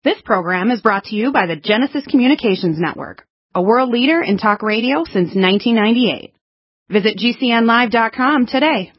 This program is brought to you by the Genesis Communications Network, a world leader in talk radio since 1998. Visit GCNlive.com today.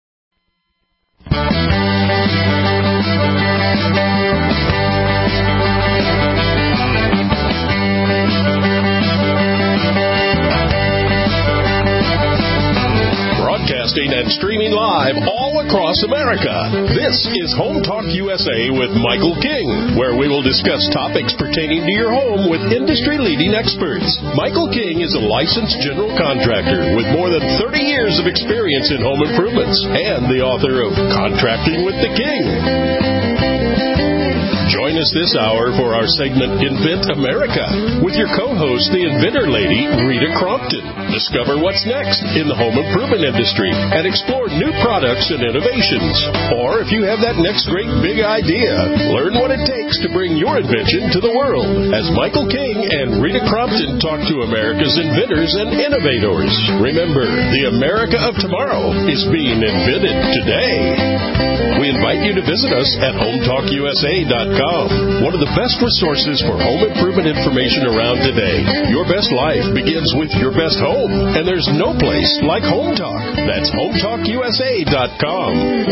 Broadcasting and streaming live all across America. This is Home Talk USA with Michael King, where we will discuss topics pertaining to your home with industry-leading experts. Michael King is a licensed general contractor with more than 30 years of experience in home improvements and the author of Contracting with the King. Join us this hour for our segment Invent America with your co-host, the inventor lady, Rita Crompton. Discover what's next in the home improvement industry and explore new products and innovations. Or if you have that next great big idea, learn what it takes to bring your invention to the world as Michael King and Rita Crompton talk to America's inventors and innovators. Remember, the America of tomorrow is being invented today. We invite you to visit us at HomeTalkUSA.com, one of the best resources for home improvement information around today. Your best life begins with your best home, and there's no place like Home Talk. That's HomeTalkUSA.com.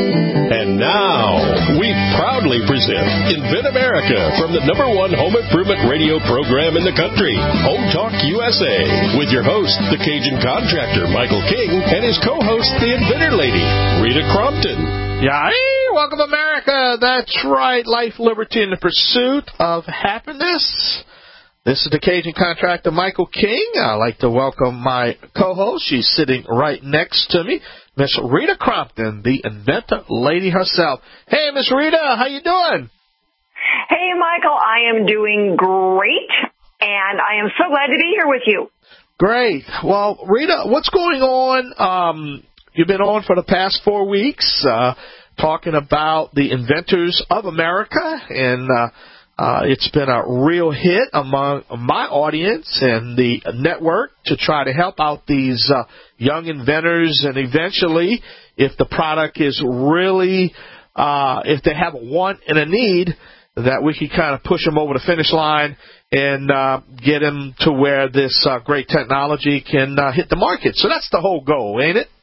And now, we proudly present Invent America from the #1 home improvement radio program in the country, Home Talk USA, with your host, the Cajun contractor, Michael King, and his co-host, the inventor lady, Rita Crompton. Yeah, welcome to America. That's right. Life, liberty, and the pursuit of happiness. This is the Cajun contractor, Michael King. I'd like to welcome my co-host. She's sitting right next to me, Miss Rita Crompton, the inventor lady herself. Hey, Miss Rita, how you doing? Hey, Michael, I am doing great, and I am so glad to be here with you. Great. Well, Rita, what's going on? You've been on for the past 4 weeks talking about the inventors of America, and it's been a real hit among my audience and the network to try to help out these young inventors, and eventually, if the product is really, if they have a want and a need, that we can kind of push them over the finish line and get them to where this great technology can hit the market. So that's the whole goal, ain't it?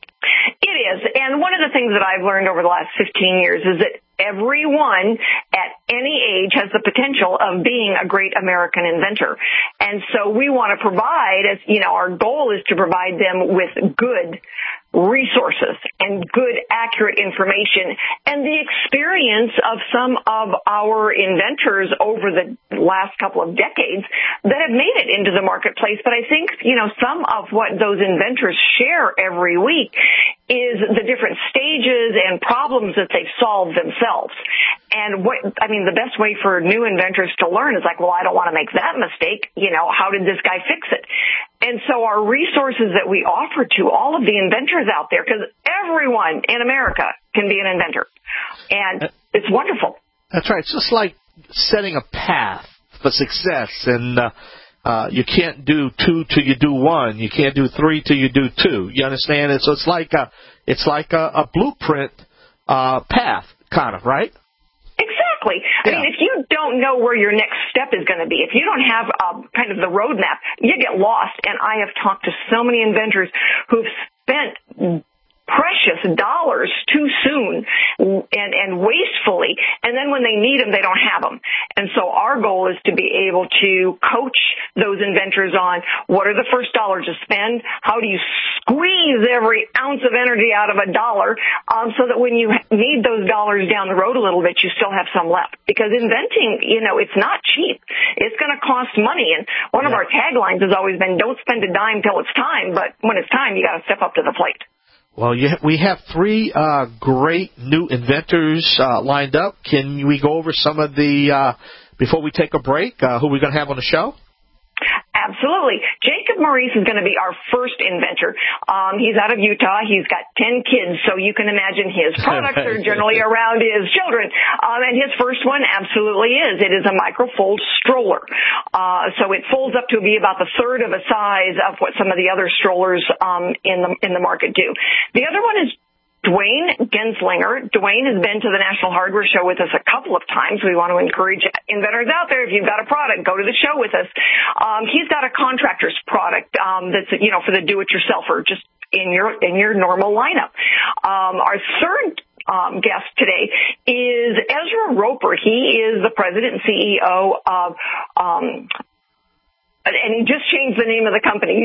It is. And one of the things that I've learned over the last 15 years is that everyone at any age has the potential of being a great American inventor. And so we want to provide, as you know, our goal is to provide them with good resources and good, accurate information and the experience of some of our inventors over the last couple of decades that have made it into the marketplace. But I think, you know, some of what those inventors share every week is the different stages and problems that they've solved themselves. And the best way for new inventors to learn is like, well, I don't want to make that mistake. You know, how did this guy fix it? And so our resources that we offer to all of the inventors out there, because everyone in America can be an inventor, and it's wonderful. That's right. It's just like setting a path for success, and you can't do 2 till you do 1. You can't do 3 till you do 2. You understand? And so it's like a blueprint path, kind of, right? Exactly. I mean, if you don't know where your next step is going to be, if you don't have kind of the roadmap, you get lost. And I have talked to so many inventors who've spent precious dollars too soon and wastefully, and then when they need them, they don't have them. And so our goal is to be able to coach those inventors on what are the first dollars to spend, how do you squeeze every ounce of energy out of a dollar, so that when you need those dollars down the road a little bit, you still have some left. Because inventing, you know, it's not cheap. It's going to cost money. And one of our taglines has always been, don't spend a dime till it's time, but when it's time, you got to step up to the plate. Well, we have 3 great new inventors lined up. Can we go over some of the, before we take a break, who we're going to have on the show? Absolutely. Jacob Maurice is going to be our first inventor. He's out of Utah. He's got 10 kids, so you can imagine his products are generally around his children. And his first one absolutely is. It is a microfold stroller. So it folds up to be about the third of a size of what some of the other strollers in the market do. The other one is Dwayne Genslinger. Dwayne has been to the National Hardware Show with us a couple of times. We want to encourage inventors out there, if you've got a product, go to the show with us. He's got a contractor's product that's, for the do-it-yourselfer, just in your normal lineup. Our third guest today is Ezra Roper. He is the president and CEO of and he just changed the name of the company.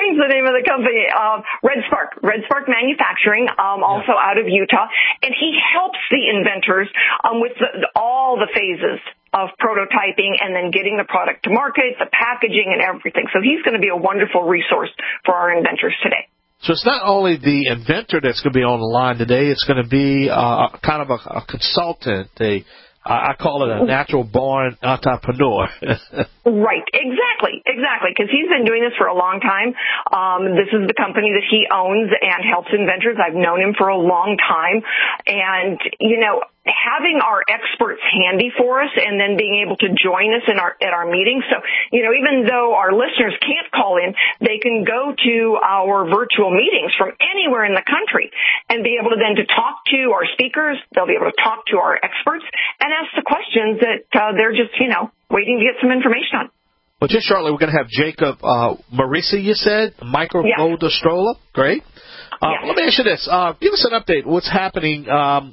Red Spark Manufacturing, also out of Utah. And he helps the inventors with all the phases of prototyping and then getting the product to market, the packaging and everything. So he's going to be a wonderful resource for our inventors today. So it's not only the inventor that's going to be on the line today. It's going to be kind of a consultant, I call it a natural-born entrepreneur. Right, exactly, because he's been doing this for a long time. This is the company that he owns and helps inventors. I've known him for a long time. And, having our experts handy for us and then being able to join us at our meetings. So, even though our listeners can't call in, they can go to our virtual meetings from anywhere in the country and be able to then to talk to our speakers. They'll be able to talk to our experts and ask the questions that they're just, waiting to get some information on. Well, just shortly, we're going to have Jacob Marisi, you said, Microfolder Stroller. Great. Let me ask you this. Give us an update. What's happening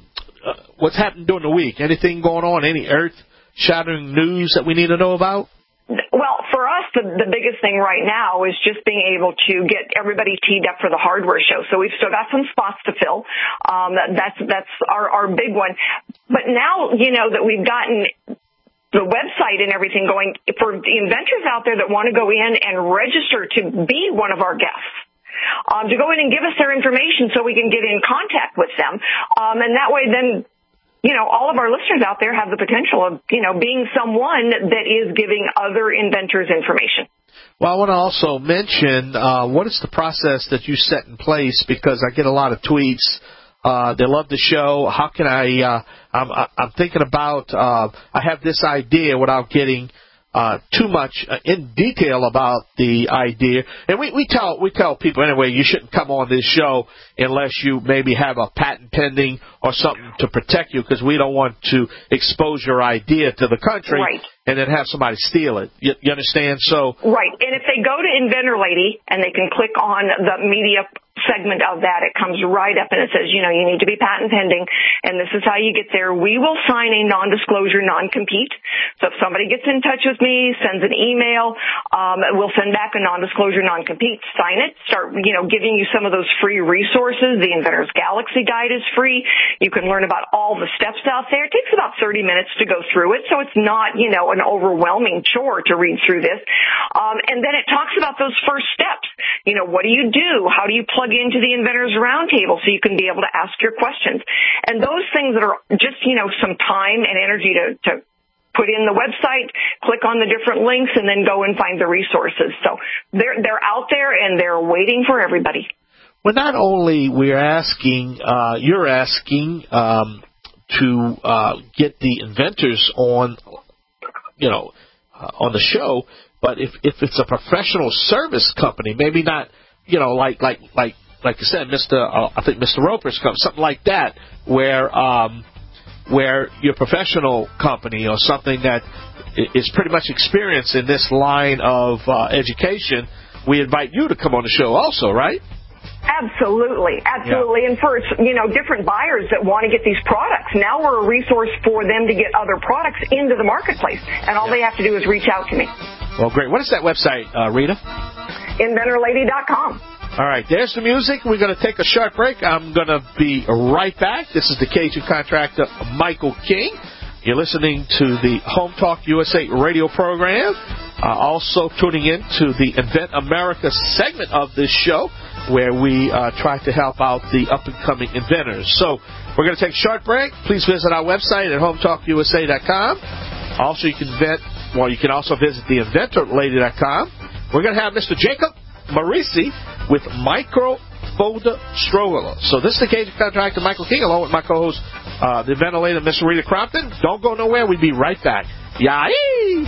during the week? Anything going on? Any earth-shattering news that we need to know about? Well, for us, the biggest thing right now is just being able to get everybody teed up for the hardware show. So we've still got some spots to fill. That's our big one. But now, that we've gotten the website and everything going, for the inventors out there that want to go in and register to be one of our guests, to go in and give us their information so we can get in contact with them. And that way then, all of our listeners out there have the potential of, being someone that is giving other inventors information. Well, I want to also mention, what is the process that you set in place? Because I get a lot of tweets. They love the show. How can I'm thinking about, I have this idea without getting too much in detail about the idea. And we tell people anyway, you shouldn't come on this show unless you maybe have a patent pending or something to protect you, because we don't want to expose your idea to the country. Right. And then have somebody steal it. You understand? So right. And if they go to Inventor Lady and they can click on the media segment of that, it comes right up and it says, you need to be patent pending, and this is how you get there. We will sign a non-disclosure non-compete. So if somebody gets in touch with me, sends an email, we'll send back a non-disclosure non-compete, sign it, start, giving you some of those free resources. The Inventor's Galaxy Guide is free. You can learn about all the steps out there. It takes about 30 minutes to go through it, so it's not, an overwhelming chore to read through this. And then it talks about those first steps. What do you do? How do you plug into the Inventors Roundtable so you can be able to ask your questions? And those things that are just, some time and energy to put in the website, click on the different links, and then go and find the resources. So they're out there and they're waiting for everybody. Well, not only you're asking to get the inventors on, on the show, but if it's a professional service company, maybe not, like you said, I think Mr. Roper's company, something like that, where your professional company or something that is pretty much experienced in this line of education, we invite you to come on the show also, right? Absolutely. Yeah. And for, different buyers that want to get these products, now we're a resource for them to get other products into the marketplace. And all they have to do is reach out to me. Well, great. What is that website, Rita? InventorLady.com. All right. There's the music. We're going to take a short break. I'm going to be right back. This is the Cajun contractor, Michael King. You're listening to the Home Talk USA radio program. Also tuning in to the Invent America segment of this show, where we try to help out the up-and-coming inventors. So we're going to take a short break. Please visit our website at HomeTalkUSA.com. Also, you can also visit the InventorLady.com. We're going to have Mr. Jacob Marisi with Microfolder Stroller. So this is the Cajun contractor, Michael King, along with my co-host, the inventor lady, Miss Rita Crompton. Don't go nowhere. We'll be right back. Yay!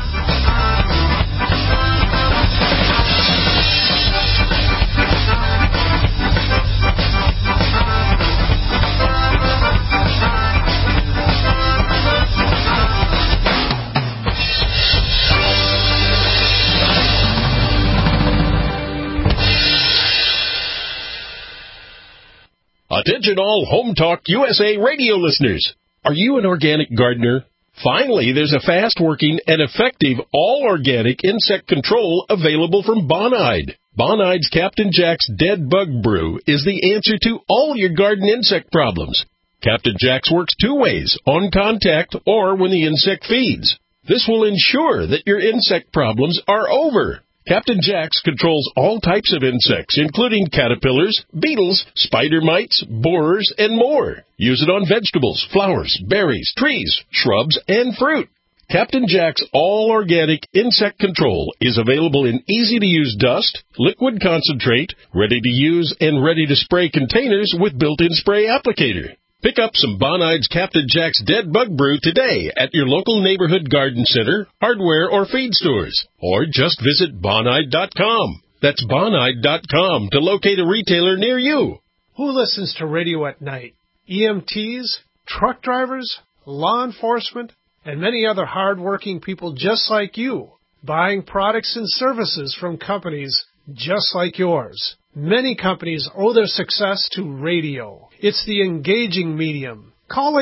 Attention all Home Talk USA radio listeners. Are you an organic gardener? Finally, there's a fast-working and effective all-organic insect control available from Bonide. Bonide's Captain Jack's Dead Bug Brew is the answer to all your garden insect problems. Captain Jack's works two ways, on contact or when the insect feeds. This will ensure that your insect problems are over. Captain Jack's controls all types of insects, including caterpillars, beetles, spider mites, borers, and more. Use it on vegetables, flowers, berries, trees, shrubs, and fruit. Captain Jack's all-organic insect control is available in easy-to-use dust, liquid concentrate, ready-to-use and ready-to-spray containers with built-in spray applicator. Pick up some Bonide's Captain Jack's Dead Bug Brew today at your local neighborhood garden center, hardware, or feed stores. Or just visit Bonide.com. That's Bonide.com to locate a retailer near you. Who listens to radio at night? EMTs, truck drivers, law enforcement, and many other hard-working people just like you, buying products and services from companies just like yours. Many companies owe their success to radio. It's the engaging medium. Call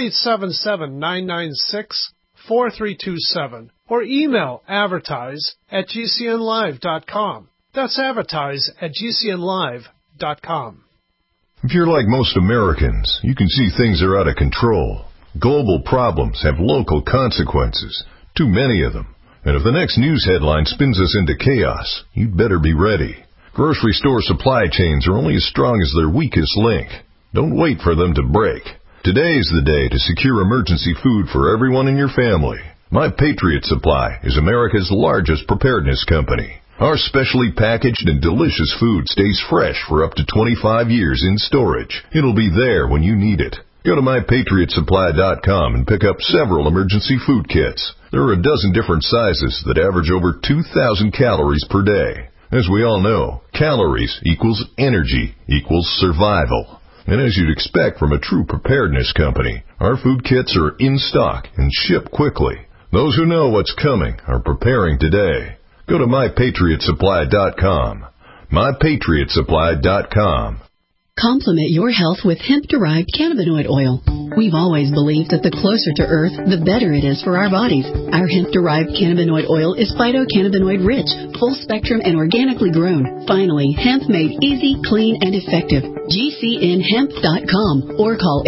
877-996-4327 or email advertise@gcnlive.com. That's advertise@gcnlive.com. If you're like most Americans, you can see things are out of control. Global problems have local consequences, too many of them. And if the next news headline spins us into chaos, you'd better be ready. Grocery store supply chains are only as strong as their weakest link. Don't wait for them to break. Today's the day to secure emergency food for everyone in your family. My Patriot Supply is America's largest preparedness company. Our specially packaged and delicious food stays fresh for up to 25 years in storage. It'll be there when you need it. Go to MyPatriotSupply.com and pick up several emergency food kits. There are a dozen different sizes that average over 2,000 calories per day. As we all know, calories equals energy equals survival. And as you'd expect from a true preparedness company, our food kits are in stock and ship quickly. Those who know what's coming are preparing today. Go to MyPatriotSupply.com. MyPatriotSupply.com. Complement your health with hemp-derived cannabinoid oil. We've always believed that the closer to Earth, the better it is for our bodies. Our hemp-derived cannabinoid oil is phytocannabinoid-rich, full-spectrum, and organically grown. Finally, hemp made easy, clean, and effective. GCNhemp.com or call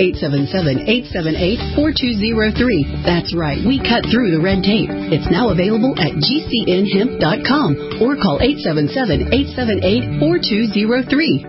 877-878-4203. That's right, we cut through the red tape. It's now available at GCNhemp.com or call 877-878-4203.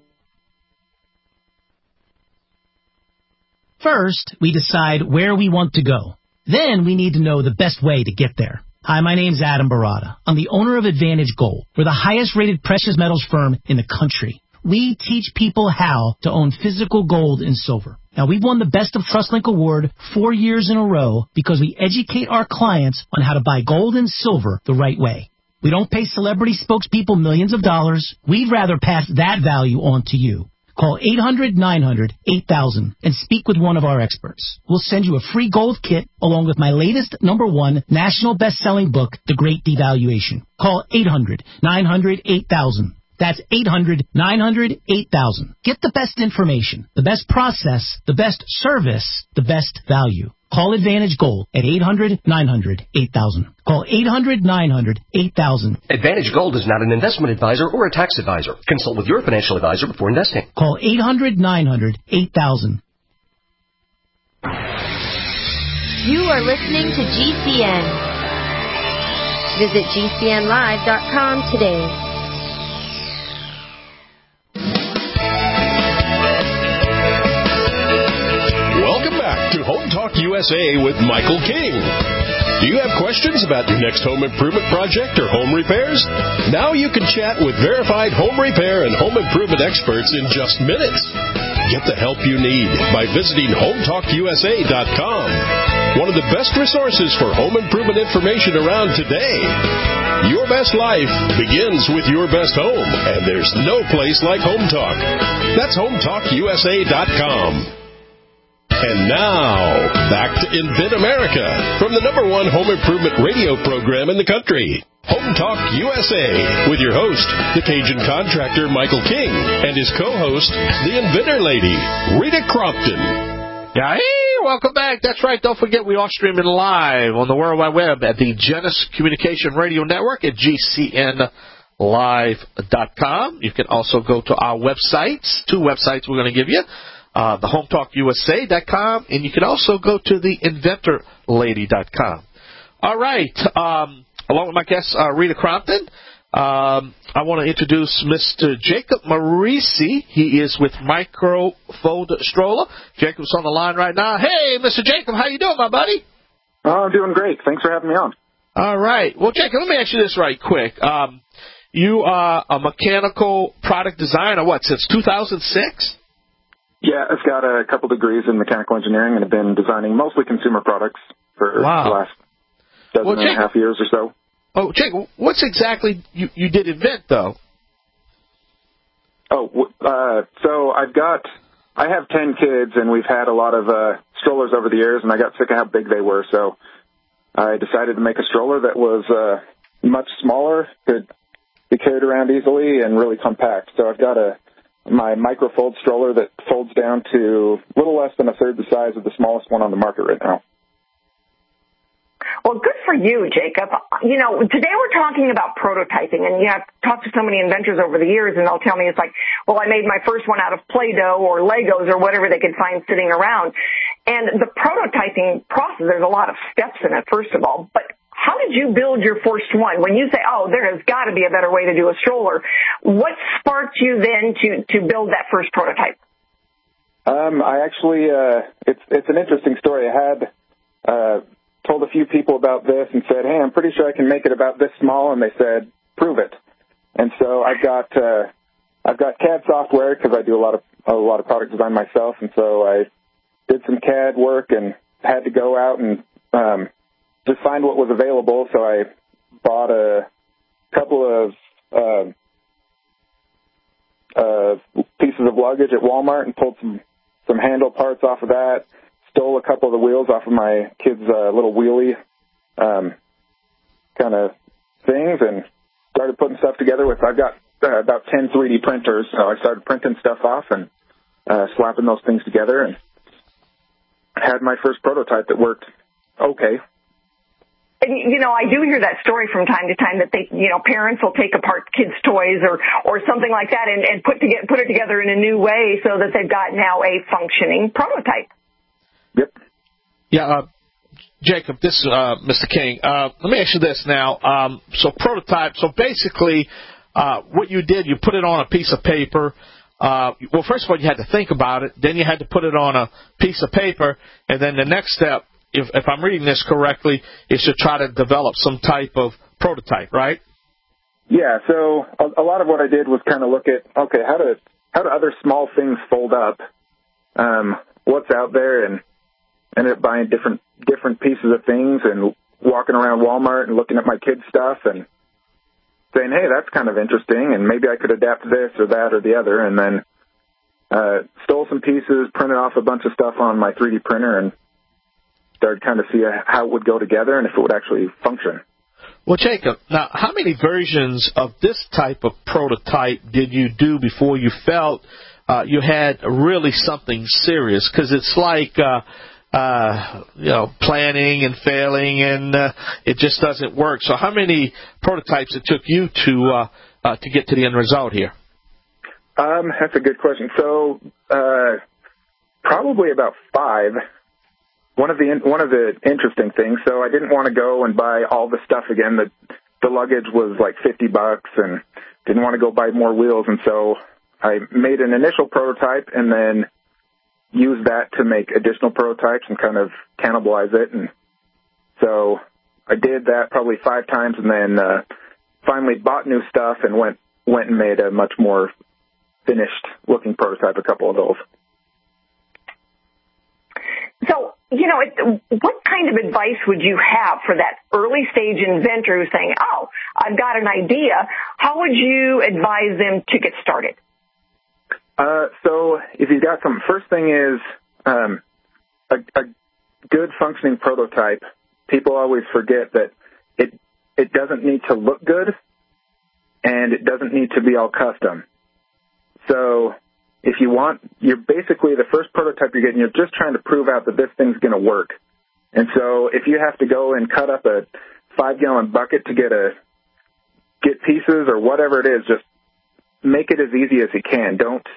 First, we decide where we want to go. Then we need to know the best way to get there. Hi, my name's Adam Barada. I'm the owner of Advantage Gold. We're the highest-rated precious metals firm in the country. We teach people how to own physical gold and silver. Now, we've won the Best of TrustLink Award 4 years in a row because we educate our clients on how to buy gold and silver the right way. We don't pay celebrity spokespeople millions of dollars. We'd rather pass that value on to you. Call 800-900-8000 and speak with one of our experts. We'll send you a free gold kit along with my latest #1 national best-selling book, The Great Devaluation. Call 800-900-8000. That's 800-900-8000. Get the best information, the best process, the best service, the best value. Call Advantage Gold at 800-900-8000. Call 800-900-8000. Advantage Gold is not an investment advisor or a tax advisor. Consult with your financial advisor before investing. Call 800-900-8000. You are listening to GCN. Visit GCNlive.com today. To Home Talk USA with Michael King. Do you have questions about your next home improvement project or home repairs? Now you can chat with verified home repair and home improvement experts in just minutes. Get the help you need by visiting HomeTalkUSA.com. One of the best resources for home improvement information around today. Your best life begins with your best home, and there's no place like Home Talk. That's HomeTalkUSA.com. And now, back to Invent America from the #1 home improvement radio program in the country. Home Talk USA with your host, the Cajun contractor Michael King, and his co-host, the inventor lady, Rita Crompton. Yeah, hey, welcome back. That's right. Don't forget we are streaming live on the World Wide Web at the Genesis Communication Radio Network at GCNlive.com. You can also go to our websites, 2 websites we're going to give you, the HomeTalkUSA.com, and you can also go to the InventorLady.com. All right. Along with my guest, Rita Crompton, I want to introduce Mr. Jacob Marisi. He is with Microfold Stroller. Jacob's on the line right now. Hey, Mr. Jacob, how you doing, my buddy? Oh, I'm doing great. Thanks for having me on. All right. Well, Jacob, let me ask you this right quick. You are a mechanical product designer, since 2006? Yeah, I've got a couple degrees in mechanical engineering and have been designing mostly consumer products for the last dozen and a half years or so. Oh, Jacob, what's exactly you did invent, though? So I have 10 kids, and we've had a lot of strollers over the years, and I got sick of how big they were, so I decided to make a stroller that was much smaller, could be carried around easily, and really compact. So I've got my Microfold stroller that folds down to a little less than a third the size of the smallest one on the market right now. Well, good for you, Jacob. You know, today we're talking about prototyping, and I've talked to so many inventors over the years, and they'll tell me it's like, well, I made my first one out of Play-Doh or Legos or whatever they could find sitting around. And the prototyping process, there's a lot of steps in it, first of all. But how did you build your first one? When you say, oh, there has got to be a better way to do a stroller, what sparked you then to build that first prototype? I actually, it's an interesting story. I had told a few people about this and said, hey, I'm pretty sure I can make it about this small, and they said, prove it. And so I've got CAD software because I do a lot of product design myself, and so I did some CAD work and had to go out and just find what was available. So I bought a couple of pieces of luggage at Walmart and pulled some handle parts off of that. Stole a couple of the wheels off of my kids' little wheelie kind of things and started putting stuff together with. I've got about 10 3D printers, so I started printing stuff off and slapping those things together and had my first prototype that worked okay. And, you know, I do hear that story from time to time that parents will take apart kids' toys or something like that and put it together in a new way so that they've got now a functioning prototype. Yep. Yeah, Jacob, this is Mr. King. Let me ask you this now. So prototype, so basically what you did, you put it on a piece of paper. Well, first of all, you had to think about it. Then you had to put it on a piece of paper. And then the next step, if I'm reading this correctly, is to try to develop some type of prototype, right? Yeah, so a lot of what I did was kind of look at, okay, how do other small things fold up? What's out there? And ended up buying different pieces of things and walking around Walmart and looking at my kids' stuff and saying, hey, that's kind of interesting, and maybe I could adapt this or that or the other, and then stole some pieces, printed off a bunch of stuff on my 3D printer, and started kind of see how it would go together and if it would actually function. Well, Jacob, now, how many versions of this type of prototype did you do before you felt you had really something serious? Because it's like planning and failing, and it just doesn't work. So how many prototypes it took you to get to the end result here? That's a good question. So probably about 5. One of the interesting things, so I didn't want to go and buy all the stuff again. The luggage was like $50 and didn't want to go buy more wheels, and so I made an initial prototype and then used that to make additional prototypes and kind of cannibalize it. And so I did that probably 5 times and then finally bought new stuff and went and made a much more finished looking prototype, a couple of those. So, what kind of advice would you have for that early stage inventor who's saying, oh, I've got an idea? How would you advise them to get started? So if you've got some, first thing is a good functioning prototype. People always forget that it doesn't need to look good, and it doesn't need to be all custom. So if you want, you're basically the first prototype you're getting, you're just trying to prove out that this thing's going to work. And so if you have to go and cut up a 5-gallon bucket to get pieces or whatever it is, just make it as easy as you can.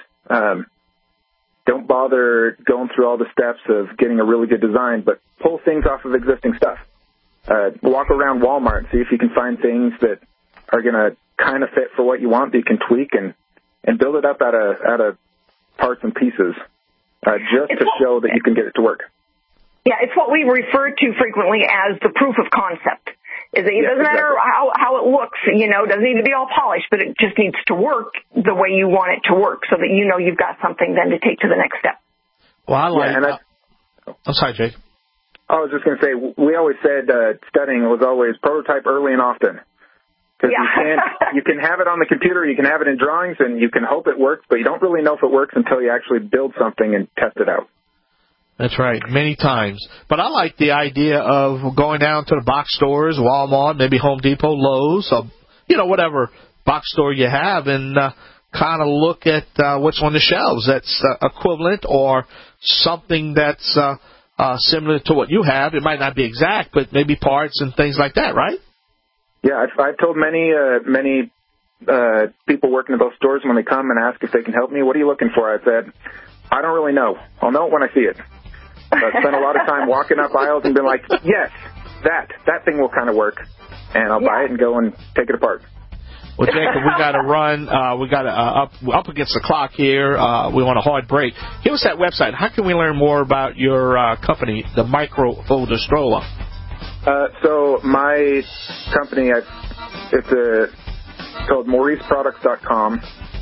Don't bother going through all the steps of getting a really good design, but pull things off of existing stuff. Walk around Walmart and see if you can find things that are going to kind of fit for what you want that you can tweak and build it up out of parts and pieces just to show that you can get it to work. Yeah, it's what we refer to frequently as the proof of concept. It doesn't matter how it looks, it doesn't need to be all polished, but it just needs to work the way you want it to work so that you've got something then to take to the next step. Well, I'm sorry, Jake. I was just going to say, we always said studying was always prototype early and often. Because you can have it on the computer, you can have it in drawings, and you can hope it works, but you don't really know if it works until you actually build something and test it out. That's right, many times. But I like the idea of going down to the box stores, Walmart, maybe Home Depot, Lowe's, whatever box store you have, and kind of look at what's on the shelves that's equivalent or something that's similar to what you have. It might not be exact, but maybe parts and things like that, right? Yeah, I've told many people working in those stores when they come and ask if they can help me, what are you looking for? I said, I don't really know. I'll know it when I see it. I've spent a lot of time walking up aisles and been like, yes, that thing will kind of work, and I'll buy it and go and take it apart. Well, Jacob, we got to run. We got to up against the clock here. We want a hard break. Give us that website. How can we learn more about your company, the Microfolder Stroller? So my company, it's called MauriceProducts.com.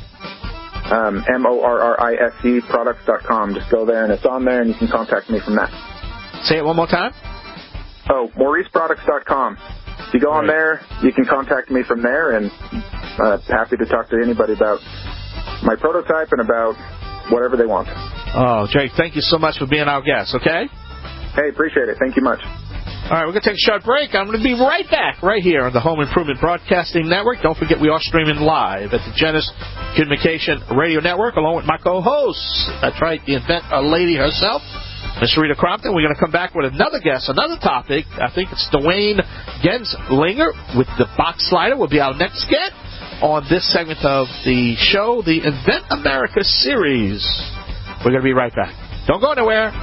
MORRISE products.com. Just go there, and it's on there, and you can contact me from that. Say it one more time. Oh, MauriceProducts.com. If you go on there, you can contact me from there, and happy to talk to anybody about my prototype and about whatever they want. Oh, Jake, thank you so much for being our guest, okay? Hey, appreciate it. Thank you much. All right, we're going to take a short break. I'm going to be right back right here on the Home Improvement Broadcasting Network. Don't forget we are streaming live at the Genesis Communication Radio Network along with my co-hosts. That's right, the invent lady herself, Miss Rita Crompton. We're going to come back with another guest, another topic. I think it's Dwayne Genslinger with the box slider will be our next guest on this segment of the show, the Invent America series. We're going to be right back. Don't go anywhere.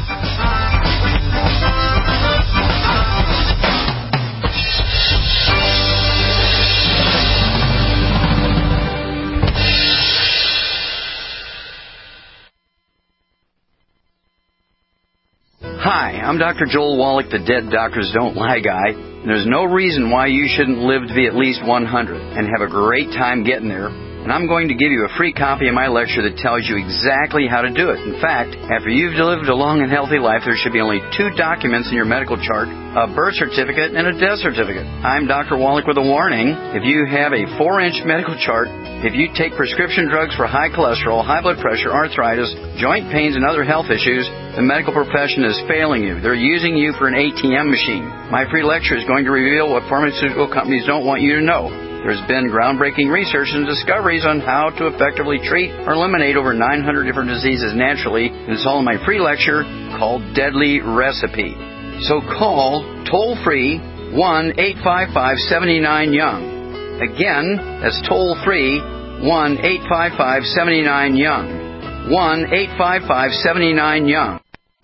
Hi, I'm Dr. Joel Wallach, the Dead Doctors Don't Lie guy. There's no reason why you shouldn't live to be at least 100 and have a great time getting there. And I'm going to give you a free copy of my lecture that tells you exactly how to do it. In fact, after you've lived a long and healthy life, there should be only 2 documents in your medical chart, a birth certificate and a death certificate. I'm Dr. Wallach with a warning. If you have a 4-inch medical chart, if you take prescription drugs for high cholesterol, high blood pressure, arthritis, joint pains, and other health issues, the medical profession is failing you. They're using you for an ATM machine. My free lecture is going to reveal what pharmaceutical companies don't want you to know. There's been groundbreaking research and discoveries on how to effectively treat or eliminate over 900 different diseases naturally, and it's all in my free lecture called Deadly Recipe. So call toll-free 1-855-79-YOUNG. Again, that's toll-free 1-855-79-YOUNG. 1-855-79-YOUNG.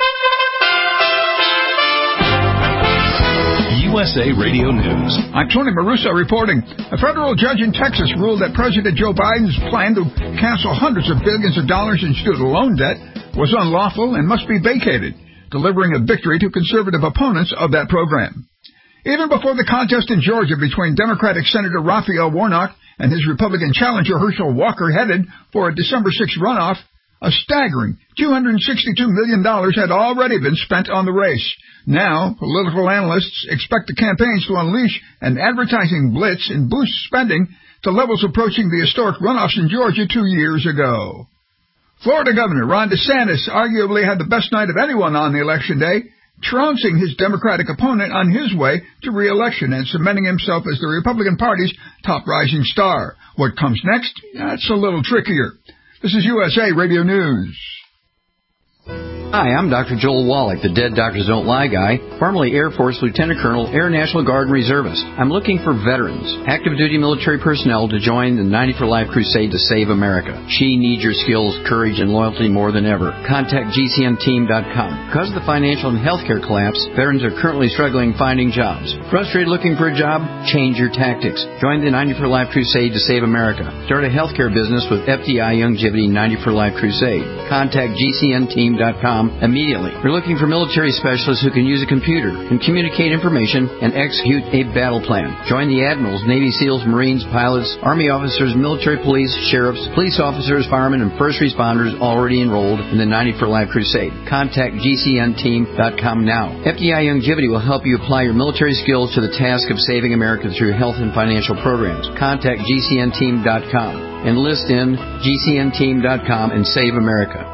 USA Radio News. I'm Tony Maruso reporting. A federal judge in Texas ruled that President Joe Biden's plan to cancel hundreds of billions of dollars in student loan debt was unlawful and must be vacated, delivering a victory to conservative opponents of that program. Even before the contest in Georgia between Democratic Senator Raphael Warnock and his Republican challenger Herschel Walker headed for a December 6th runoff, a staggering $262 million had already been spent on the race. Now, political analysts expect the campaigns to unleash an advertising blitz and boost spending to levels approaching the historic runoffs in Georgia 2 years ago. Florida Governor Ron DeSantis arguably had the best night of anyone on the election day trouncing his Democratic opponent on his way to re-election and cementing himself as the Republican Party's top rising star. What comes next? That's a little trickier. This is USA Radio News. Hi, I'm Dr. Joel Wallach, the Dead Doctors Don't Lie guy, formerly Air Force Lieutenant Colonel, Air National Guard and Reservist. I'm looking for veterans, active duty military personnel to join the 90 for Life crusade to save America. She needs your skills, courage, and loyalty more than ever. Contact GCNteam.com. Because of the financial and healthcare collapse, veterans are currently struggling finding jobs. Frustrated looking for a job? Change your tactics. Join the 90 for Life crusade to save America. Start a healthcare business with FDI Youngevity 90 for Life crusade. Contact GCNteam.com immediately. We're looking for military specialists who can use a computer, can communicate information, and execute a battle plan. Join the admirals, Navy SEALs, Marines, pilots, Army officers, military police, sheriffs, police officers, firemen, and first responders already enrolled in the 90 for Life crusade. Contact GCNteam.com now. FDI Youngevity will help you apply your military skills to the task of saving America through health and financial programs. Contact GCNteam.com. Enlist in GCNteam.com and save America.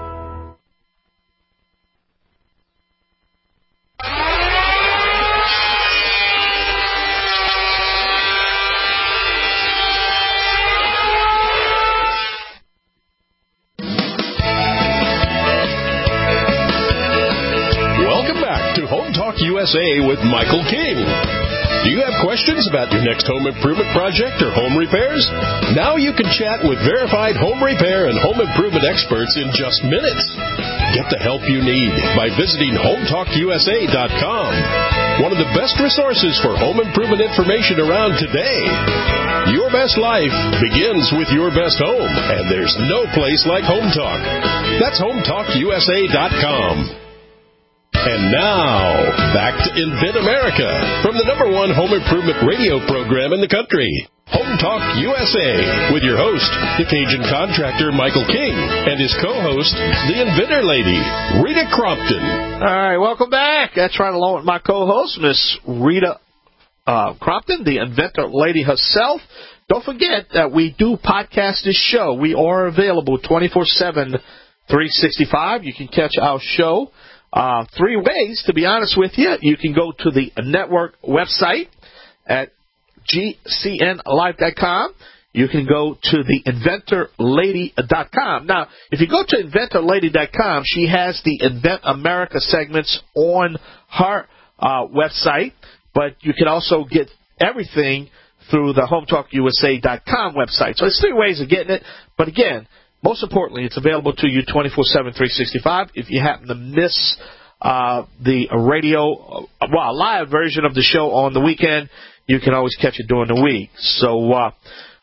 USA with Michael King. Do you have questions about your next home improvement project or home repairs? Now you can chat with verified home repair and home improvement experts in just minutes. Get the help you need by visiting HomeTalkUSA.com. One of the best resources for home improvement information around today. Your best life begins with your best home, and there's no place like Home Talk. That's HomeTalkUSA.com. And now, back to Invent America from the #1 home improvement radio program in the country, Home Talk USA, with your host, the Cajun contractor Michael King, and his co-host, the Inventor Lady, Rita Crompton. All right, welcome back. That's right, along with my co-host, Miss Rita Crompton, the Inventor Lady herself. Don't forget that we do podcast this show. We are available 24/7, 365. You can catch our show 3 ways, to be honest with you. You can go to the network website at GCNlive.com. You can go to the InventorLady.com. Now, if you go to InventorLady.com, she has the Invent America segments on her website, but you can also get everything through the HomeTalkUSA.com website. So it's 3 ways of getting it. But again, most importantly, it's available to you 24/7, 365. If you happen to miss the radio, a live version of the show on the weekend, you can always catch it during the week. So,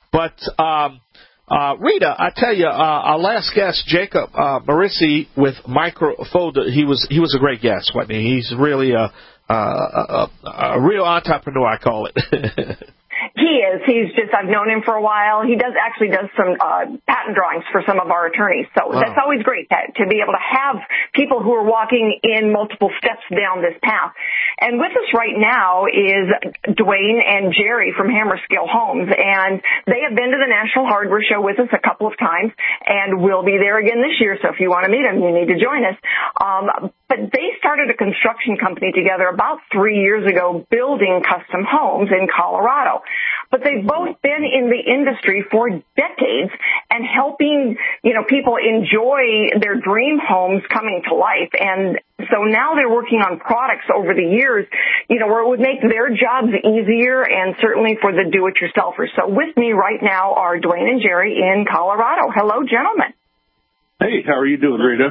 Rita, I tell you, our last guest, Jacob Marissi with Microfolder, he was a great guest. I mean, he's really a real entrepreneur, I call it. He is. I've known him for a while. He actually does some patent drawings for some of our attorneys. So wow. That's always great to be able to have people who are walking in multiple steps down this path. And with us right now is Dwayne and Jerry from Hammerscale Homes. And they have been to the National Hardware Show with us a couple of times and will be there again this year. So if you want to meet them, you need to join us. But they started a construction company together about 3 years ago building custom homes in Colorado. But they've both been in the industry for decades and helping, people enjoy their dream homes coming to life. And so now they're working on products over the years, where it would make their jobs easier and certainly for the do-it-yourselfers. So with me right now are Dwayne and Jerry in Colorado. Hello, gentlemen. Hey, how are you doing, Rita?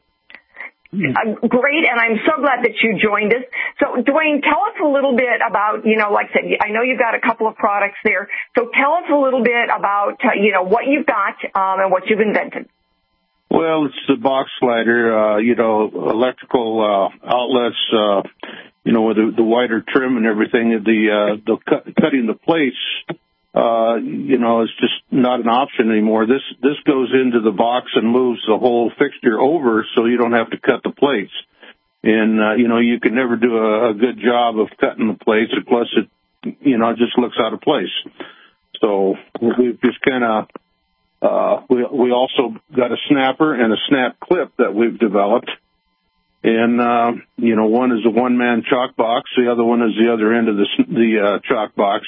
Great, and I'm so glad that you joined us. So, Dwayne, tell us a little bit about, like I said, I know you've got a couple of products there. So tell us a little bit about, what you've got and what you've invented. Well, it's the box slider, electrical outlets, with the wider trim and everything. The cutting the plates, is just not an option anymore. This goes into the box and moves the whole fixture over so you don't have to cut the plates. And, you can never do a good job of cutting the plates, and plus it just looks out of place. So we've just kind of, we also got a snapper and a snap clip that we've developed. And, one is a one-man chalk box. The other one is the other end of the chalk box.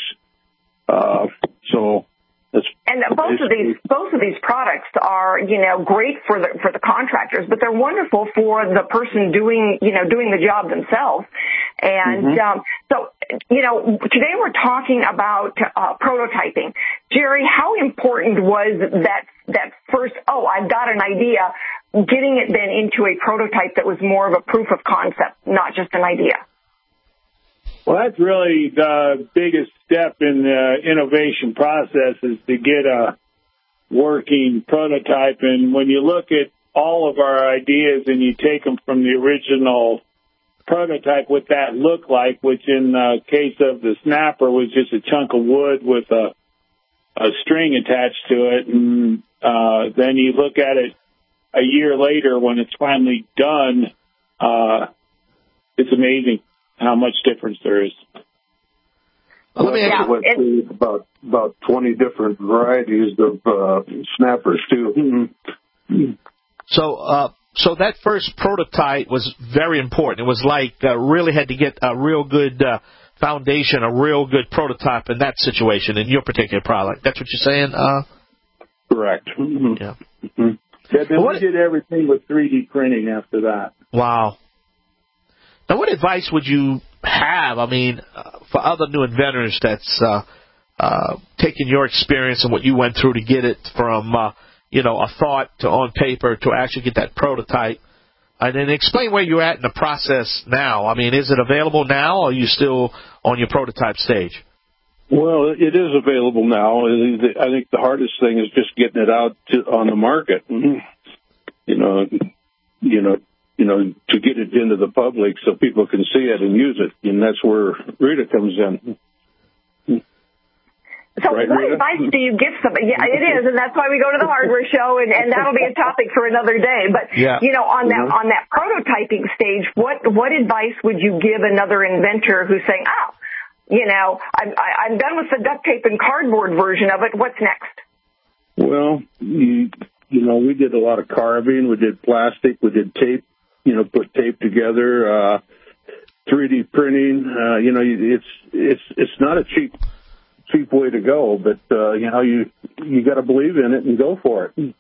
And both of these products are, great for the contractors, but they're wonderful for the person doing the job themselves. And today we're talking about prototyping. Jerry, how important was that first? Oh, I've got an idea. Getting it then into a prototype that was more of a proof of concept, not just an idea. Well, that's really the biggest step in the innovation process, is to get a working prototype. And when you look at all of our ideas and you take them from the original prototype, what that looked like, which in the case of the snapper was just a chunk of wood with a string attached to it. And then you look at it a year later when it's finally done, it's amazing how much difference there is. Let me ask you about 20 different varieties of snappers too. So that first prototype was very important. It was like really had to get a real good foundation, a real good prototype in that situation, in your particular product. That's what you're saying? Correct. Mm-hmm. Yeah. Mm-hmm. Yeah, then we did everything with 3D printing after that. Wow. Now, what advice would you have, for other new inventors that's taking your experience and what you went through to get it from, a thought to on paper to actually get that prototype? And then explain where you're at in the process now. Is it available now, or are you still on your prototype stage? Well, it is available now. I think the hardest thing is just getting it out on the market. To get it into the public so people can see it and use it, and that's where Rita comes in. So right, what Rita? Advice do you give somebody? Yeah, it is, and that's why we go to the hardware show, and that'll be a topic for another day. But, on that prototyping stage, what advice would you give another inventor who's saying, I'm done with the duct tape and cardboard version of it. What's next? Well, we did a lot of carving. We did plastic. We did tape. Put tape together. 3D printing. It's not a cheap way to go, but you got to believe in it and go for it.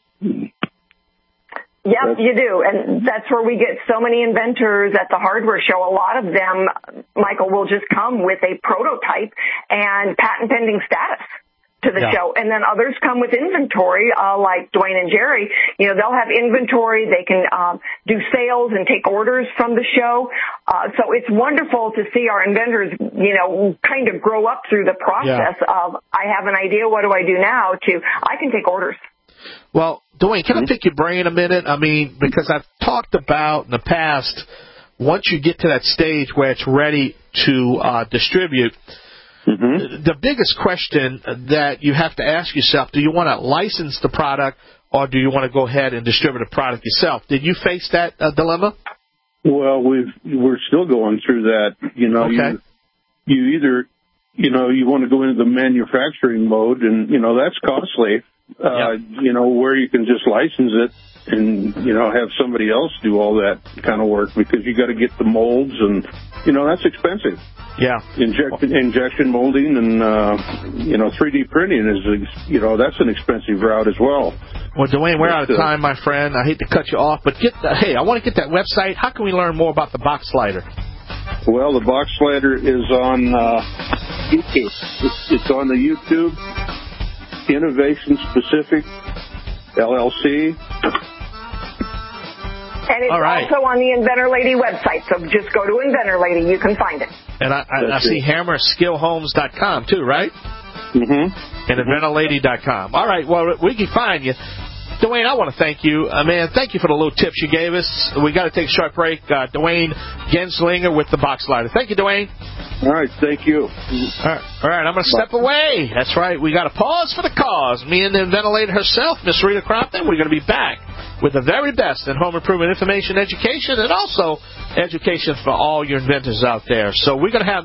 Yep, you do. And that's where we get so many inventors at the hardware show. A lot of them, Michael, will just come with a prototype and patent pending status to the show. And then others come with inventory, like Dwayne and Jerry. They'll have inventory. They can do sales and take orders from the show. So it's wonderful to see our inventors, kind of grow up through the process of, I have an idea, what do I do now, to I can take orders. Well, Dwayne, can I pick your brain a minute? Because I've talked about in the past, once you get to that stage where it's ready to distribute, the biggest question that you have to ask yourself, do you want to license the product or do you want to go ahead and distribute the product yourself? Did you face that dilemma? Well, we're still going through that. Okay. You either, you want to go into the manufacturing mode, and, that's costly. Where you can just license it and, have somebody else do all that kind of work, because you got to get the molds and, that's expensive. Yeah. Injection molding and, 3D printing is, that's an expensive route as well. Well, Dwayne, we're out of time, my friend. I hate to cut you off, but I want to get that website. How can we learn more about the Box Slider? Well, the Box Slider is on YouTube. It's on the YouTube. Innovation Specific LLC. And it's also on the Inventor Lady website, so just go to Inventor Lady. You can find it. And I see HammerSkillHomes.com too, right? Mm-hmm. And InventorLady.com. All right, well, we can find you. Dwayne, I want to thank you. Man, thank you for the little tips you gave us. We got to take a short break. Dwayne Genslinger with the Box Slider. Thank you, Dwayne. All right, thank you. All right, I'm going to step away. That's right. We got to pause for the cause. Me and the Inventor Lady herself, Miss Rita Crompton, we're going to be back with the very best in home improvement information education, and also education for all your inventors out there. So we're going to have,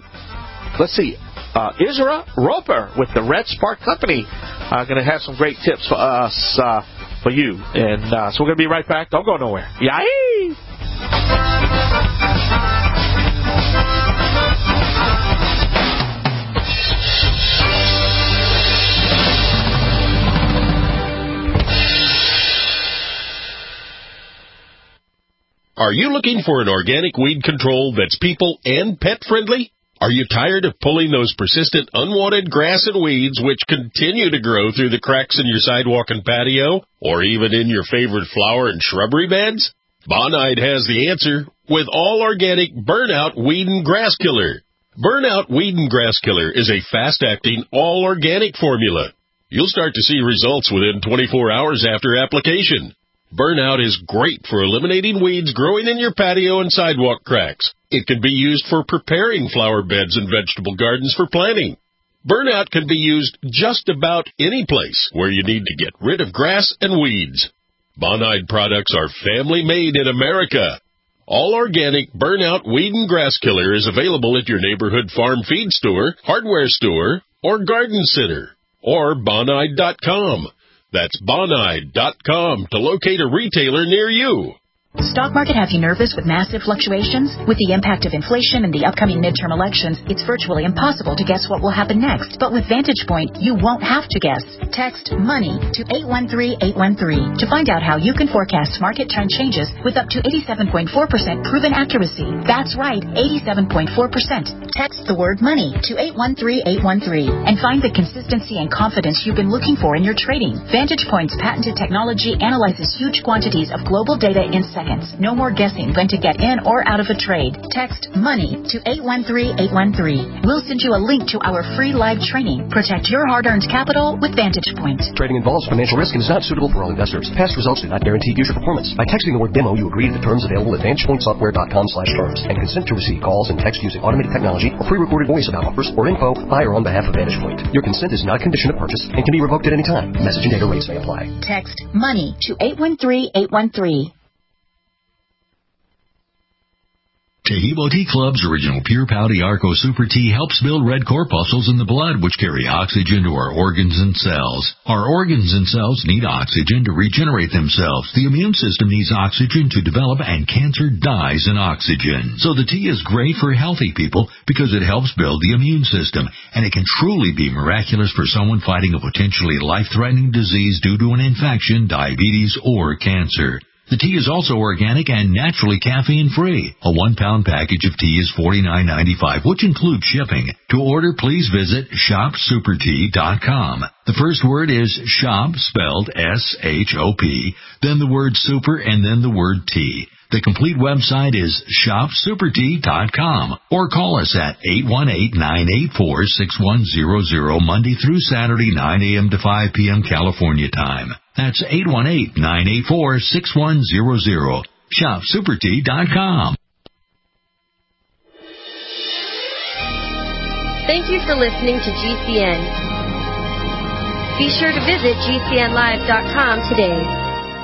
Isra Roper with the Red Spark Company. Going to have some great tips for us, for you. And so we're going to be right back. Don't go nowhere. Yay! Are you looking for an organic weed control that's people and pet friendly? Are you tired of pulling those persistent unwanted grass and weeds which continue to grow through the cracks in your sidewalk and patio, or even in your favorite flower and shrubbery beds? Bonide has the answer with all organic Burnout Weed and Grass Killer. Burnout Weed and Grass Killer is a fast-acting, all-organic formula. You'll start to see results within 24 hours after application. Burnout is great for eliminating weeds growing in your patio and sidewalk cracks. It can be used for preparing flower beds and vegetable gardens for planting. Burnout can be used just about any place where you need to get rid of grass and weeds. Bonide products are family-made in America. All organic Burnout Weed and Grass Killer is available at your neighborhood farm feed store, hardware store, or garden center, or Bonide.com. That's Bonide.com to locate a retailer near you. Stock market have you nervous with massive fluctuations? With the impact of inflation and the upcoming midterm elections, it's virtually impossible to guess what will happen next. But with Vantage Point, you won't have to guess. Text MONEY to 813-813 to find out how you can forecast market trend changes with up to 87.4% proven accuracy. That's right, 87.4%. Text the word MONEY to 813-813 and find the consistency and confidence you've been looking for in your trading. Vantage Point's patented technology analyzes huge quantities of global data in seconds. No more guessing when to get in or out of a trade. Text MONEY to 813-813. We'll send you a link to our free live training. Protect your hard-earned capital with Vantage Point. Trading involves financial risk and is not suitable for all investors. Past results do not guarantee future performance. By texting the word demo, you agree to the terms available at VantagePointSoftware.com/terms and consent to receive calls and text using automated technology or pre-recorded voice about offers or info by or on behalf of Vantage Point. Your consent is not a condition of purchase and can be revoked at any time. Message and data rates may apply. Text MONEY to 813-813. Taheebo Tea Club's original Pure Pouty Arco Super Tea helps build red corpuscles in the blood, which carry oxygen to our organs and cells. Our organs and cells need oxygen to regenerate themselves. The immune system needs oxygen to develop, and cancer dies in oxygen. So the tea is great for healthy people because it helps build the immune system, and it can truly be miraculous for someone fighting a potentially life-threatening disease due to an infection, diabetes, or cancer. The tea is also organic and naturally caffeine-free. A 1-pound package of tea is $49.95, which includes shipping. To order, please visit shopsupertea.com. The first word is shop, spelled S-H-O-P, then the word super, and then the word tea. The complete website is shopsupertea.com, or call us at 818-984-6100 Monday through Saturday, 9 a.m. to 5 p.m. California time. That's 818-984-6100. shopsupertea.com. Thank you for listening to GCN. Be sure to visit GCNlive.com today.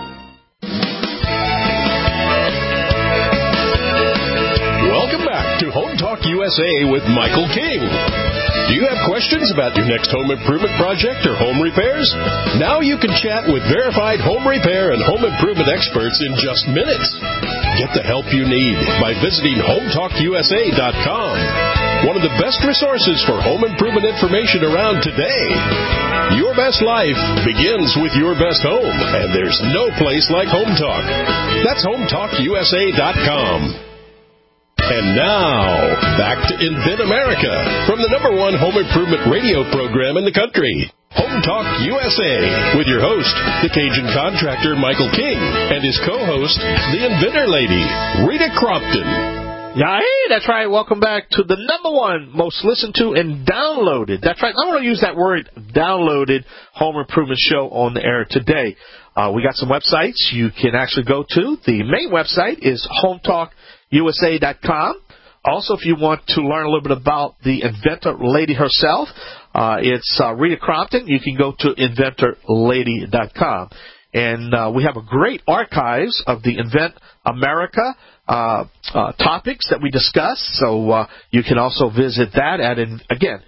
Welcome back to Home Talk USA with Michael King. Do you have questions about your next home improvement project or home repairs? Now you can chat with verified home repair and home improvement experts in just minutes. Get the help you need by visiting HomeTalkUSA.com. One of the best resources for home improvement information around today. Your best life begins with your best home, and there's no place like Home Talk. That's HomeTalkUSA.com. And now, back to Invent America from the #1 home improvement radio program in the country, Home Talk USA, with your host, the Cajun contractor Michael King, and his co-host, the Inventor Lady, Rita Crompton. Yeah, hey, that's right. Welcome back to the #1 most listened to and downloaded. That's right. I want to use that word, downloaded, home improvement show on the air today. We got some websites you can actually go to. The main website is HomeTalkUSA.com. Also, if you want to learn a little bit about the Inventor Lady herself, it's Rita Crompton. You can go to InventorLady.com. And we have a great archives of the Invent America topics that we discuss. So you can also visit that at, again,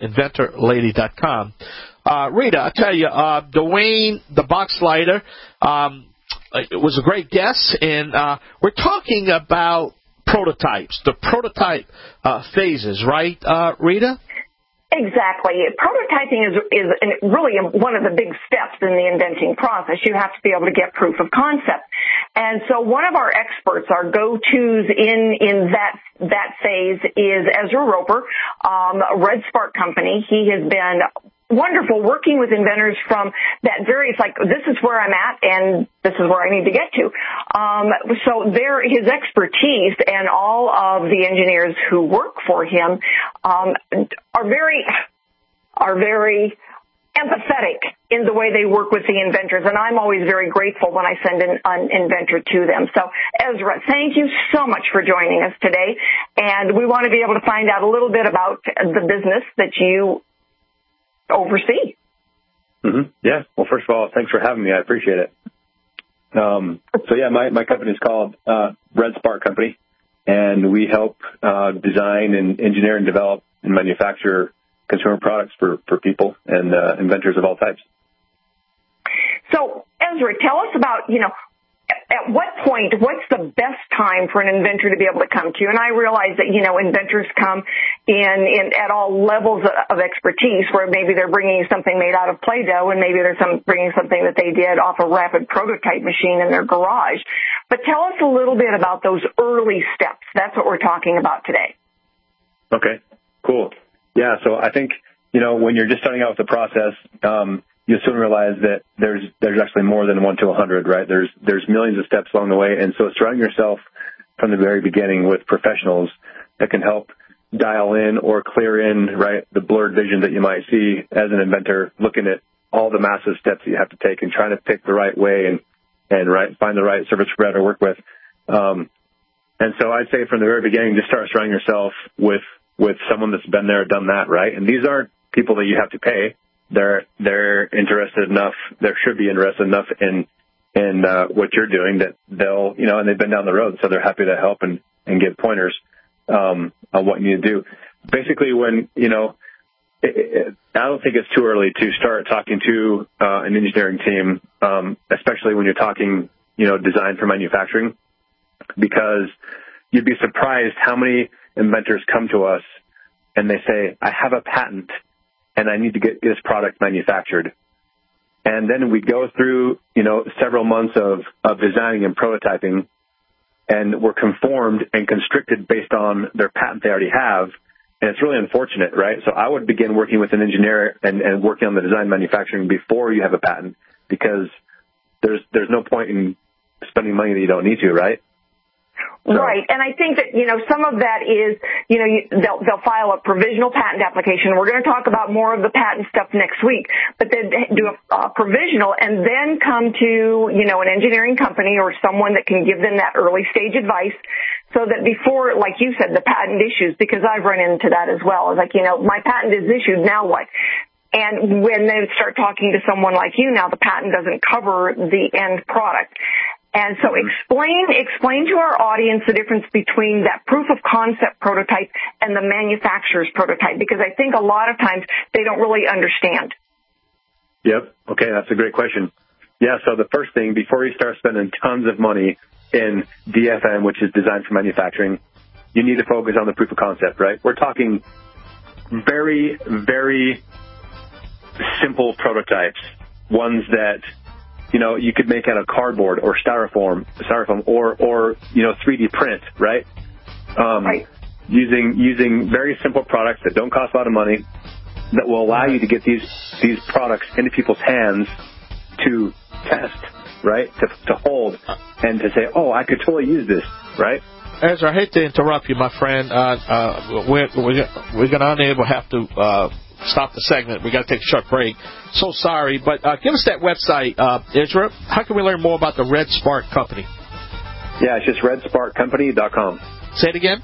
InventorLady.com. Rita, I tell you, Dwayne, the box slider, was a great guest, and we're talking about prototypes, the prototype phases, right, Rita? Exactly. Prototyping is really one of the big steps in the inventing process. You have to be able to get proof of concept. And so one of our experts, our go-tos in that phase is Ezra Roper, Red Spark Company. He has been wonderful working with inventors from that it's like, this is where I'm at and this is where I need to get to. So his expertise and all of the engineers who work for him, are very empathetic in the way they work with the inventors, and I'm always very grateful when I send an inventor to them. So, Ezra, thank you so much for joining us today, and we want to be able to find out a little bit about the business that you oversee. Mm-hmm. Yeah. Well, first of all, thanks for having me. I appreciate it. My company is called Red Spark Company, and we help design and engineer and develop and manufacture consumer products for people and inventors of all types. So, Ezra, tell us about, at what point, what's the best time for an inventor to be able to come to you? And I realize that, inventors come in at all levels of expertise, where maybe they're bringing something made out of Play-Doh and maybe they're bringing something that they did off a rapid prototype machine in their garage. But tell us a little bit about those early steps. That's what we're talking about today. Okay, cool. Yeah, so I think, when you're just starting out with the process, you'll soon realize that there's actually more than 1 to 100, right? There's millions of steps along the way, and so surrounding yourself from the very beginning with professionals that can help dial in or clear in, right, the blurred vision that you might see as an inventor, looking at all the massive steps that you have to take and trying to pick the right way and find the right service provider to work with. And so I'd say from the very beginning, just start surrounding yourself with someone that's been there, done that, right? And these aren't people that you have to pay. They're interested enough, they should be interested enough in what you're doing that they'll, and they've been down the road, so they're happy to help and give pointers on what you need to do. Basically, when, I don't think it's too early to start talking to an engineering team, especially when you're talking, design for manufacturing, because you'd be surprised how many inventors come to us and they say, I have a patent and I need to get this product manufactured. And then we go through, several months of designing and prototyping, and we're conformed and constricted based on their patent they already have. And it's really unfortunate, right? So I would begin working with an engineer and working on the design manufacturing before you have a patent, because there's no point in spending money that you don't need to, right? Right. And I think that, some of that is, they'll file a provisional patent application. We're going to talk about more of the patent stuff next week, but then do a provisional and then come to, an engineering company or someone that can give them that early stage advice, so that before, like you said, the patent issues, because I've run into that as well. It's like, my patent is issued, now what? And when they start talking to someone like you, now the patent doesn't cover the end product. And so explain to our audience the difference between that proof of concept prototype and the manufacturer's prototype, because I think a lot of times they don't really understand. Yep. Okay, that's a great question. Yeah, so the first thing, before you start spending tons of money in DFM, which is design for manufacturing, you need to focus on the proof of concept, right? We're talking very, very simple prototypes, ones that you could make out of cardboard or styrofoam or 3D print, right? Right. Using very simple products that don't cost a lot of money, that will allow you to get these products into people's hands to test, right? To hold and to say, oh, I could totally use this, right? Ezra, I hate to interrupt you, my friend. We're going to have to stop the segment. We got to take a short break. So sorry, but give us that website, Ezra. How can we learn more about the Red Spark Company? Yeah, it's just redsparkcompany.com. Say it again.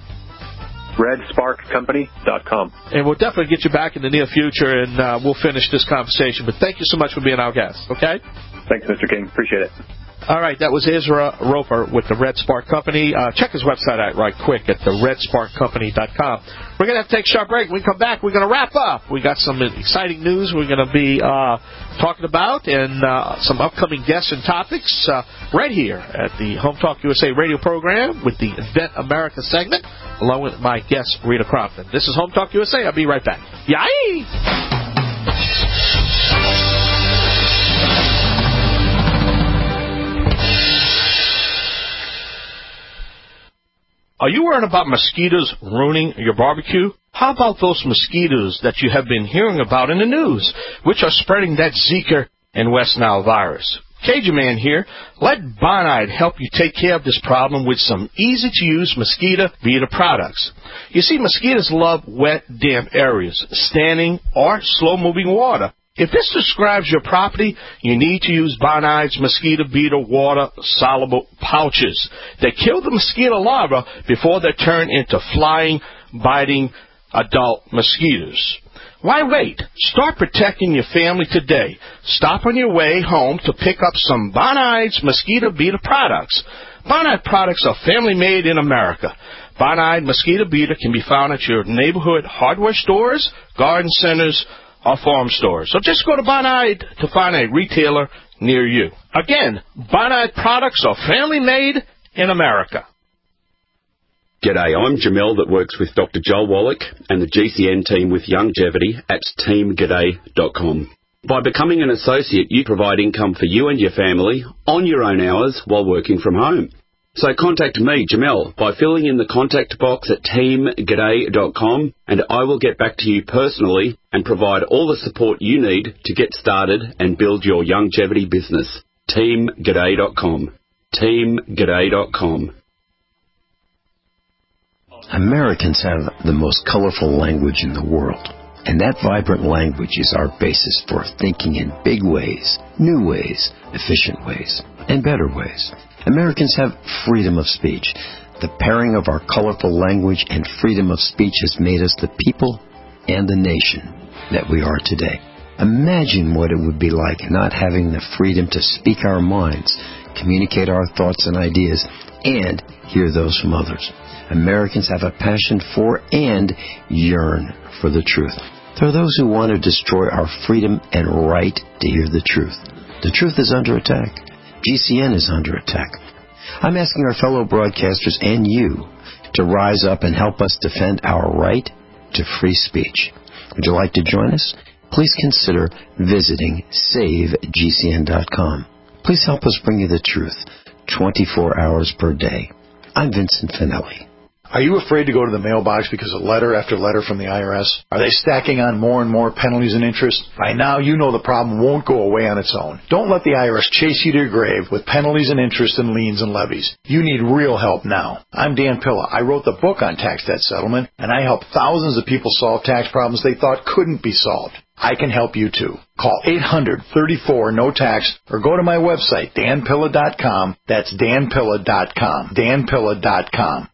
redsparkcompany.com. And we'll definitely get you back in the near future, and we'll finish this conversation. But thank you so much for being our guest, okay? Thanks, Mr. King. Appreciate it. All right, that was Ezra Roper with the Red Spark Company. Check his website out right quick at theredsparkcompany.com. We're going to have to take a short break. When we come back, we're going to wrap up. We got some exciting news we're going to be talking about and some upcoming guests and topics right here at the Home Talk USA radio program with the Invent America segment, along with my guest, Rita Crompton. This is Home Talk USA. I'll be right back. Yay! Are you worried about mosquitoes ruining your barbecue? How about those mosquitoes that you have been hearing about in the news, which are spreading that Zika and West Nile virus? Cajun Man here. Let Bonide help you take care of this problem with some easy-to-use mosquito beater products. You see, mosquitoes love wet, damp areas, standing or slow-moving water. If this describes your property, you need to use Bonide's mosquito beater water-soluble pouches that kill the mosquito larvae before they turn into flying, biting adult mosquitoes. Why wait? Start protecting your family today. Stop on your way home to pick up some Bonide's mosquito beater products. Bonide products are family-made in America. Bonide mosquito beater can be found at your neighborhood hardware stores, garden centers, or farm stores. So just go to Bonide to find a retailer near you. Again, Bonide products are family-made in America. G'day, I'm Jamel that works with Dr. Joel Wallach and the GCN team with Longevity at teamg'day.com. By becoming an associate, you provide income for you and your family on your own hours while working from home. So contact me, Jamel, by filling in the contact box at teamg'day.com, and I will get back to you personally and provide all the support you need to get started and build your longevity business. teamg'day.com. teamg'day.com. Americans have the most colorful language in the world, and that vibrant language is our basis for thinking in big ways, new ways, efficient ways, and better ways. Americans have freedom of speech. The pairing of our colorful language and freedom of speech has made us the people and the nation that we are today. Imagine what it would be like not having the freedom to speak our minds, communicate our thoughts and ideas, and hear those from others. Americans have a passion for and yearn for the truth. There are those who want to destroy our freedom and right to hear the truth. The truth is under attack. GCN is under attack. I'm asking our fellow broadcasters and you to rise up and help us defend our right to free speech. Would you like to join us? Please consider visiting SaveGCN.com. Please help us bring you the truth 24 hours per day. I'm Vincent Finelli. Are you afraid to go to the mailbox because of letter after letter from the IRS? Are they stacking on more and more penalties and interest? By now, you know the problem won't go away on its own. Don't let the IRS chase you to your grave with penalties and interest and liens and levies. You need real help now. I'm Dan Pilla. I wrote the book on tax debt settlement, and I help thousands of people solve tax problems they thought couldn't be solved. I can help you too. Call 800-34-NO-TAX or go to my website, danpilla.com. That's danpilla.com. danpilla.com.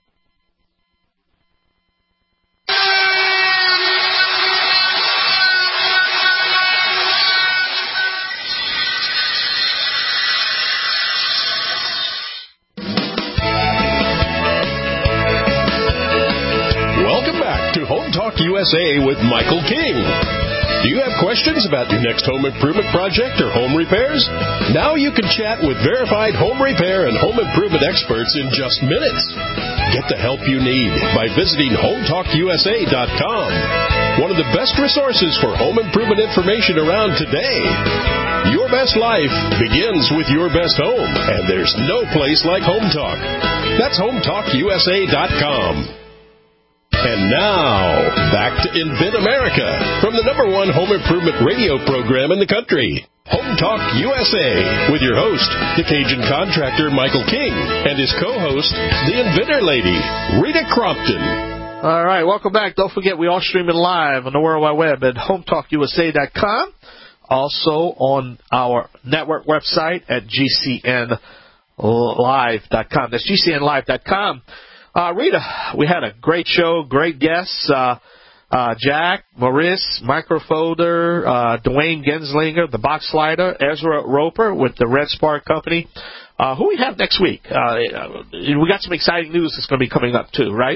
Home Talk USA with Michael King. Do you have questions about your next home improvement project or home repairs? Now you can chat with verified home repair and home improvement experts in just minutes. Get the help you need by visiting HomeTalkUSA.com. One of the best resources for home improvement information around today. Your best life begins with your best home, and there's no place like Home Talk. That's HomeTalkUSA.com. And now, back to Invent America from the #1 home improvement radio program in the country, Home Talk USA, with your host, the Cajun contractor Michael King, and his co-host, the Inventor Lady, Rita Crompton. All right, welcome back. Don't forget, we are streaming live on the World Wide Web at HomeTalkUSA.com. Also on our network website at GCNLive.com. That's GCNLive.com. Rita, we had a great show, great guests. Jack, Maurice, Microfolder, Dwayne Genslinger, the Box Slider, Ezra Roper with the Red Spark Company. Who we have next week? We got some exciting news that's going to be coming up, too, right?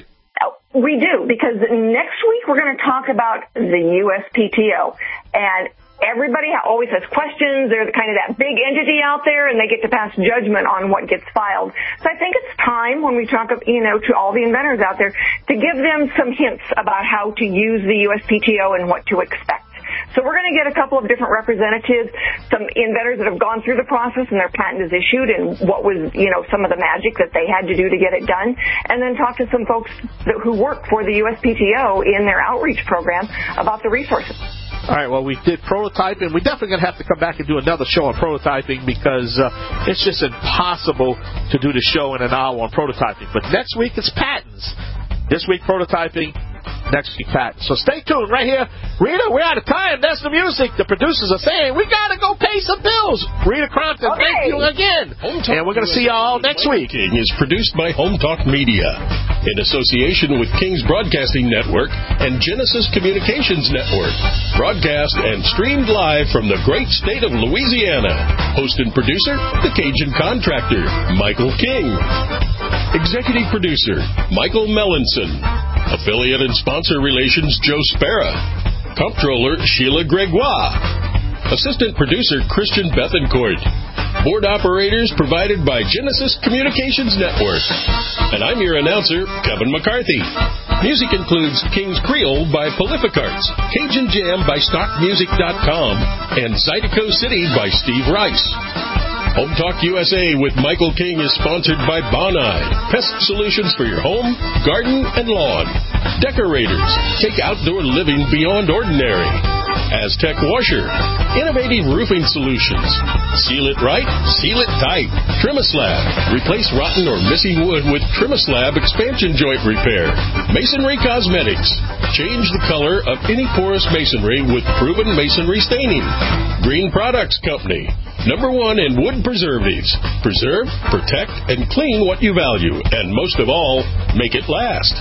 We do, because next week we're going to talk about the USPTO. And everybody always has questions. They're kind of that big entity out there, and they get to pass judgment on what gets filed. So I think it's time when we talk, to all the inventors out there to give them some hints about how to use the USPTO and what to expect. So we're going to get a couple of different representatives, some inventors that have gone through the process and their patent is issued and what was, some of the magic that they had to do to get it done, and then talk to some folks who work for the USPTO in their outreach program about the resources. All right, well, we did prototyping. We're definitely going to have to come back and do another show on prototyping because it's just impossible to do the show in an hour on prototyping. But next week it's patents. This week prototyping. Next week, Pat. So stay tuned right here. Rita, we're out of time. That's the music. The producers are saying we got to go pay some bills. Rita Crompton, thank you again. And we're going to see you all next week. King is produced by Home Talk Media in association with King's Broadcasting Network and Genesis Communications Network. Broadcast and streamed live from the great state of Louisiana. Host and producer, the Cajun Contractor, Michael King. Executive producer, Michael Mellinson. Affiliate and sponsor relations, Joe Spera. Comptroller, Sheila Gregoire. Assistant producer, Christian Bethencourt. Board operators provided by Genesis Communications Network. And I'm your announcer, Kevin McCarthy. Music includes King's Creole by Prolificarts, Cajun Jam by StockMusic.com, and Zydeco City by Steve Rice. Home Talk USA with Michael King is sponsored by Bonide, pest solutions for your home, garden, and lawn. Decorators, take outdoor living beyond ordinary. Aztec Washer, innovative roofing solutions. Seal it right, seal it tight. Trimislab, replace rotten or missing wood with Trimislab expansion joint repair. Masonry Cosmetics, change the color of any porous masonry with proven masonry staining. Green Products Company, #1 in wood preservatives. Preserve, protect, and clean what you value, and most of all, make it last.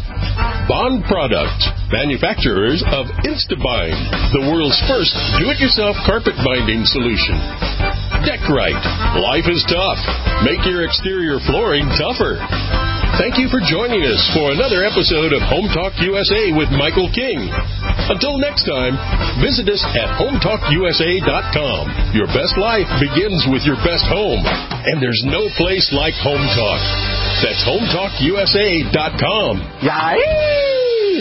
Bond Products, manufacturers of Instabind, the world's first do-it-yourself carpet binding solution. Deckrite, life is tough. Make your exterior flooring tougher. Thank you for joining us for another episode of Home Talk USA with Michael King. Until next time, visit us at HomeTalkUSA.com. Your best life begins with your best home, and there's no place like Home Talk. That's HomeTalkUSA.com. Yay!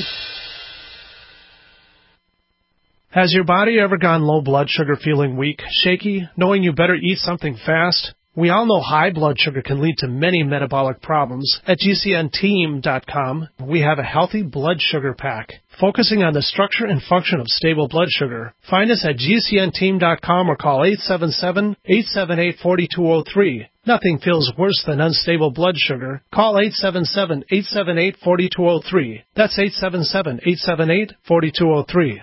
Has your body ever gone low blood sugar, feeling weak, shaky, knowing you better eat something fast? We all know high blood sugar can lead to many metabolic problems. At GCNteam.com, we have a healthy blood sugar pack, focusing on the structure and function of stable blood sugar. Find us at GCNteam.com or call 877-878-4203. Nothing feels worse than unstable blood sugar. Call 877-878-4203. That's 877-878-4203.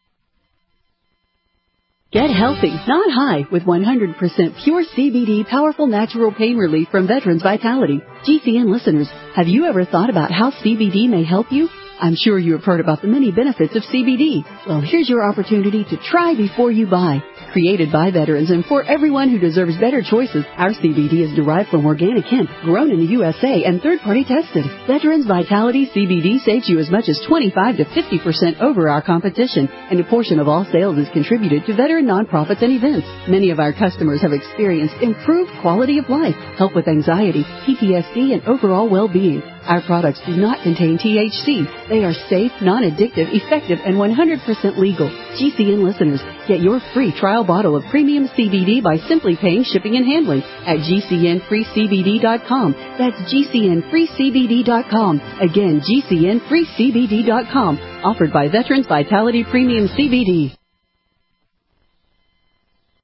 Get healthy, not high, with 100% pure CBD powerful natural pain relief from Veterans Vitality. GCN listeners, have you ever thought about how CBD may help you? I'm sure you have heard about the many benefits of CBD. Well, here's your opportunity to try before you buy. Created by veterans and for everyone who deserves better choices, our CBD is derived from organic hemp, grown in the USA and third-party tested. Veterans Vitality CBD saves you as much as 25 to 50% over our competition, and a portion of all sales is contributed to veteran nonprofits and events. Many of our customers have experienced improved quality of life, help with anxiety, PTSD, and overall well-being. Our products do not contain THC. They are safe, non-addictive, effective, and 100% legal. GCN listeners, get your free trial bottle of premium CBD by simply paying shipping and handling at GCNFreeCBD.com. That's GCNFreeCBD.com. Again, GCNFreeCBD.com. Offered by Veterans Vitality Premium CBD.